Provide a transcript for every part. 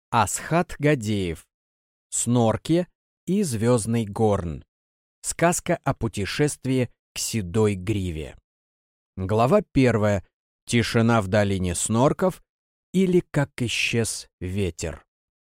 Асхат Гадеев. Снорки и Звездный горн. Сказка о путешествии к седой гриве. Глава 1. Тишина в долине снорков или как исчез ветер.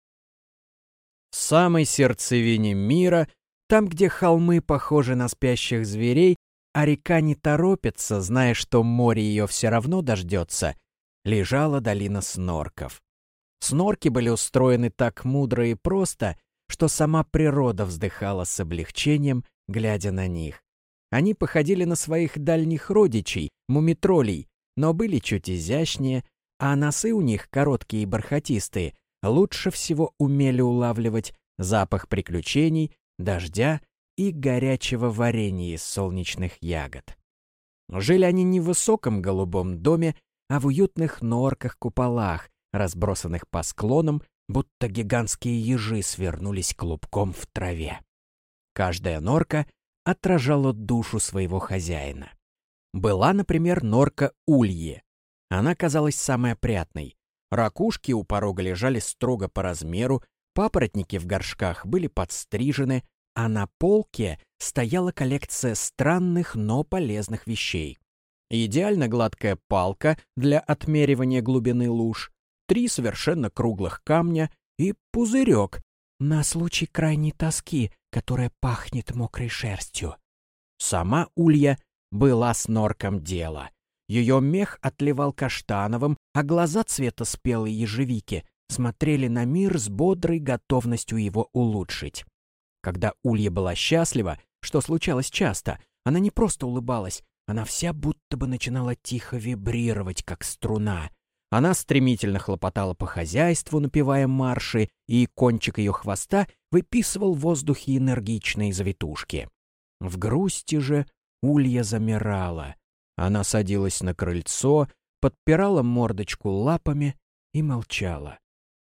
В самой сердцевине мира, там, где холмы похожи на спящих зверей, а река не торопится, зная, что море ее все равно дождется, лежала долина снорков. Снорки были устроены так мудро и просто, что сама природа вздыхала с облегчением, глядя на них. Они походили на своих дальних родичей, мумитролей, но были чуть изящнее, а носы у них, короткие и бархатистые, лучше всего умели улавливать запах приключений, дождя и горячего варенья из солнечных ягод. Жили они не в высоком голубом доме, а в уютных норках-куполах, разбросанных по склонам, будто гигантские ежи свернулись клубком в траве. Каждая норка отражала душу своего хозяина. Была, например, норка Ульи. Она казалась самой опрятной. Ракушки у порога лежали строго по размеру, папоротники в горшках были подстрижены, а на полке стояла коллекция странных, но полезных вещей. Идеально гладкая палка для отмеривания глубины луж, 3 совершенно круглых камня и пузырек на случай крайней тоски, которая пахнет мокрой шерстью. Сама Улья была снорком дела. Ее мех отливал каштановым, а глаза цвета спелой ежевики смотрели на мир с бодрой готовностью его улучшить. Когда Улья была счастлива, что случалось часто, она не просто улыбалась, она вся будто бы начинала тихо вибрировать, как струна. Она стремительно хлопотала по хозяйству, напевая марши, и кончик ее хвоста выписывал в воздухе энергичные завитушки. В грусти же Улья замирала. Она садилась на крыльцо, подпирала мордочку лапами и молчала.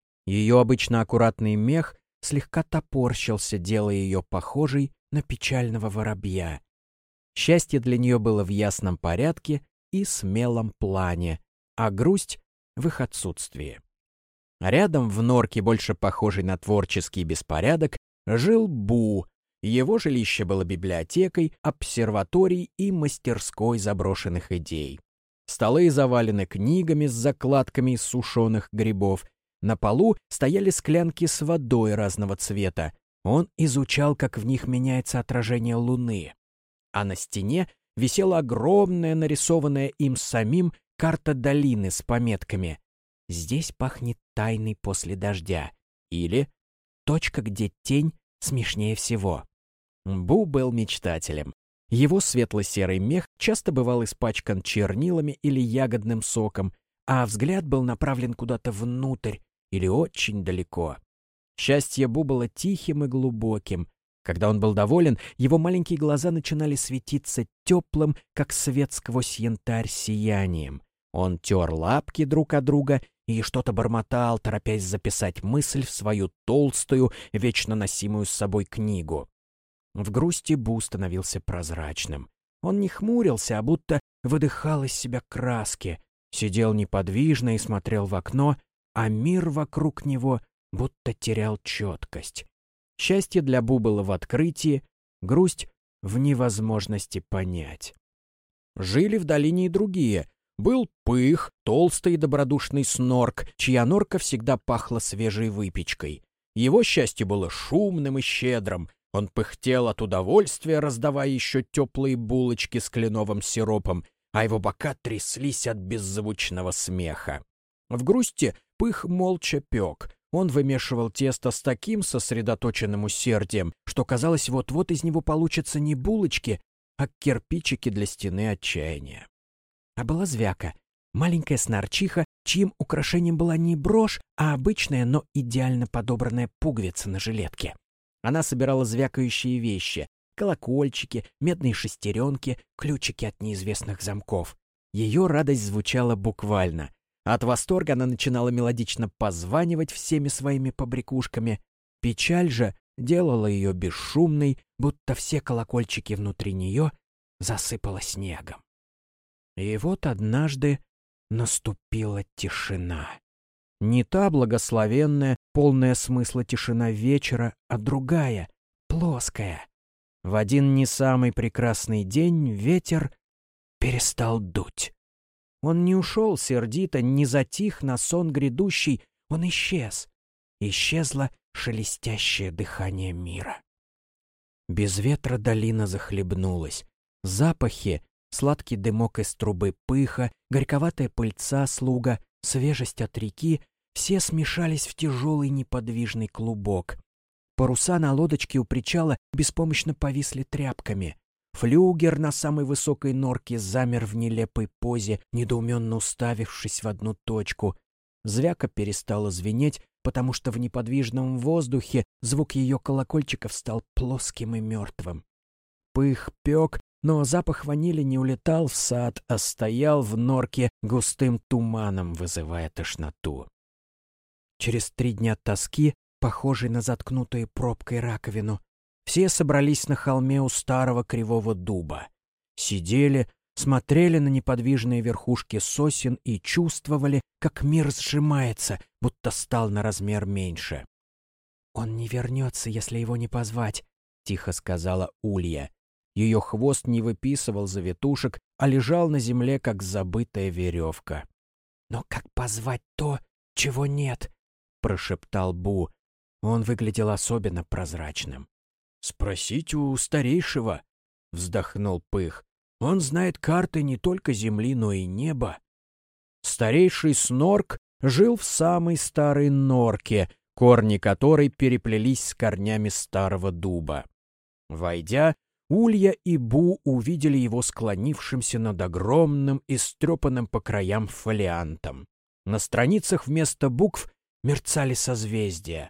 Ее обычно аккуратный мех слегка топорщился, делая ее похожей на печального воробья. Счастье для нее было в ясном порядке и смелом плане, а грусть — в их отсутствии. Рядом в норке, больше похожей на творческий беспорядок, жил Бу. Его жилище было библиотекой, обсерваторией и мастерской заброшенных идей. Столы завалены книгами с закладками из сушеных грибов. На полу стояли склянки с водой разного цвета. Он изучал, как в них меняется отражение луны. А на стене висела огромная, нарисованная им самим, карта долины с пометками «Здесь пахнет тайной после дождя» или «Точка, где тень смешнее всего». Бу был мечтателем. Его светло-серый мех часто бывал испачкан чернилами или ягодным соком, а взгляд был направлен куда-то внутрь или очень далеко. Счастье Бу было тихим и глубоким. Когда он был доволен, его маленькие глаза начинали светиться теплым, как свет сквозь янтарь, сиянием. Он тер лапки друг от друга и что-то бормотал, торопясь записать мысль в свою толстую, вечно носимую с собой книгу. В грусти Бу становился прозрачным. Он не хмурился, а будто выдыхал из себя краски, сидел неподвижно и смотрел в окно, а мир вокруг него будто терял четкость. Счастье для Бу было в открытии, грусть — в невозможности понять. Жили в долине и другие. Был Пых, толстый и добродушный снорк, чья норка всегда пахла свежей выпечкой. Его счастье было шумным и щедрым. Он пыхтел от удовольствия, раздавая еще теплые булочки с кленовым сиропом, а его бока тряслись от беззвучного смеха. В грусти Пых молча пек. Он вымешивал тесто с таким сосредоточенным усердием, что казалось, вот-вот из него получатся не булочки, а кирпичики для стены отчаяния. А была Звяка, маленькая снорчиха, чьим украшением была не брошь, а обычная, но идеально подобранная пуговица на жилетке. Она собирала звякающие вещи — колокольчики, медные шестеренки, ключики от неизвестных замков. Ее радость звучала буквально. От восторга она начинала мелодично позванивать всеми своими побрякушками. Печаль же делала ее бесшумной, будто все колокольчики внутри нее засыпало снегом. И вот однажды наступила тишина. Не та благословенная, полная смысла тишина вечера, а другая, плоская. В один не самый прекрасный день ветер перестал дуть. Он не ушел сердито, не затих на сон грядущий, он исчез. Исчезло шелестящее дыхание мира. Без ветра долина захлебнулась. Запахи, сладкий дымок из трубы пыха, горьковатая пыльца с луга, свежесть от реки — все смешались в тяжелый неподвижный клубок. Паруса на лодочке у причала беспомощно повисли тряпками. Флюгер на самой высокой норке замер в нелепой позе, недоуменно уставившись в одну точку. Звяка перестала звенеть, потому что в неподвижном воздухе звук ее колокольчиков стал плоским и мертвым. Пых пек, но запах ванили не улетал в сад, а стоял в норке густым туманом, вызывая тошноту. Через 3 дня тоски, похожей на заткнутую пробкой раковину, все собрались на холме у старого кривого дуба. Сидели, смотрели на неподвижные верхушки сосен и чувствовали, как мир сжимается, будто стал на размер меньше. «Он не вернется, если его не позвать», — тихо сказала Улья. Ее хвост не выписывал завитушек, а лежал на земле, как забытая веревка. «Но как позвать то, чего нет?» — прошептал Бу. Он выглядел особенно прозрачным. «Спросить у старейшего», — вздохнул Пых. «Он знает карты не только земли, но и неба». Старейший Снорк жил в самой старой норке, корни которой переплелись с корнями старого дуба. Войдя, Улья и Бу увидели его склонившимся над огромным, истрепанным по краям фолиантом. На страницах вместо букв мерцали созвездия.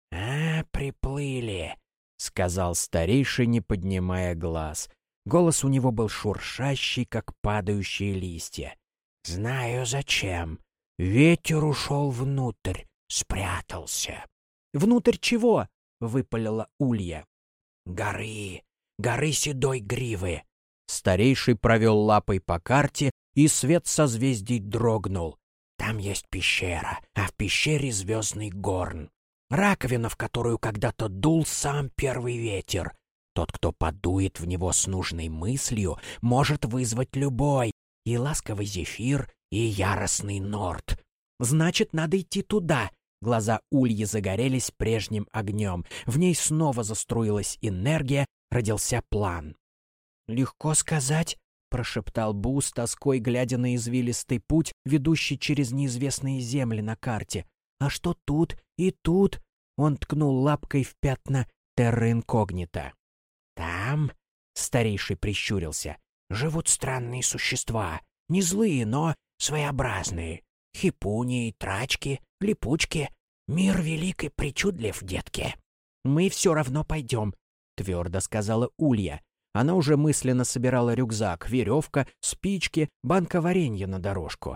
Приплыли», — сказал старейший, не поднимая глаз. Голос у него был шуршащий, как падающие листья. «Знаю, зачем. Ветер ушел внутрь, спрятался». «Внутрь чего?» — выпалила Улья. Горы седой гривы». Старейший провел лапой по карте, и свет созвездий дрогнул. «Там есть пещера, а в пещере звездный горн. Раковина, в которую когда-то дул сам первый ветер. Тот, кто подует в него с нужной мыслью, может вызвать любой, и ласковый зефир, и яростный норд. Значит, надо идти туда». Глаза Ульи загорелись прежним огнем. В ней снова заструилась энергия, родился план. «Легко сказать», — прошептал Бу с тоской, глядя на извилистый путь, ведущий через неизвестные земли на карте. «А что тут и тут?» — он ткнул лапкой в пятна терра инкогнита. «Там», — старейший прищурился, — «живут странные существа. Не злые, но своеобразные. Хипунии, трачки, липучки. Мир велик и причудлив, детки». «Мы все равно пойдем», — твердо сказала Улья. Она уже мысленно собирала рюкзак, веревка, спички, банка варенья на дорожку.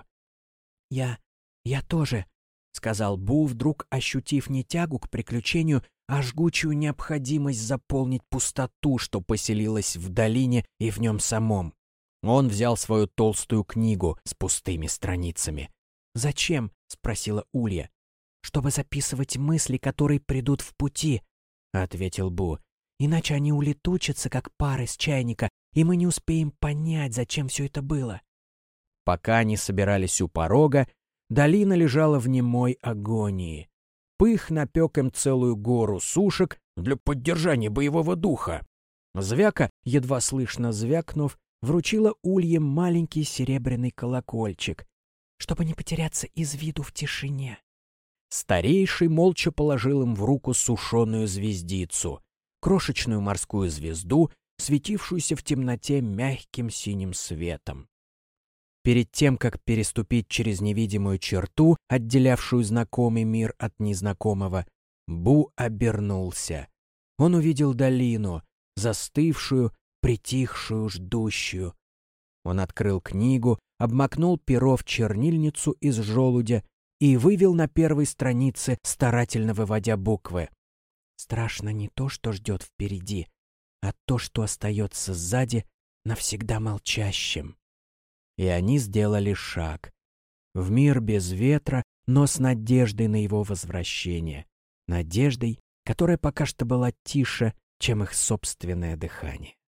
«Я тоже», — сказал Бу, вдруг ощутив не тягу к приключению, а жгучую необходимость заполнить пустоту, что поселилась в долине и в нем самом. Он взял свою толстую книгу с пустыми страницами. «Зачем?» — спросила Улья. «Чтобы записывать мысли, которые придут в пути», — ответил Бу. «Иначе они улетучатся, как пар из чайника, и мы не успеем понять, зачем все это было». Пока они собирались у порога, долина лежала в немой агонии. Пых напек им целую гору сушек для поддержания боевого духа. Звяка, едва слышно звякнув, вручила Улье маленький серебряный колокольчик, чтобы не потеряться из виду в тишине. Старейший молча положил им в руку сушеную звездицу, крошечную морскую звезду, светившуюся в темноте мягким синим светом. Перед тем, как переступить через невидимую черту, отделявшую знакомый мир от незнакомого, Бу обернулся. Он увидел долину, застывшую, притихшую, ждущую. Он открыл книгу, обмакнул перо в чернильницу из желудя и вывел на первой странице, старательно выводя буквы. «Страшно не то, что ждет впереди, а то, что остается сзади, навсегда молчащим». И они сделали шаг. в мир без ветра, но с надеждой на его возвращение, надеждой, которая пока что была тише, чем их собственное дыхание.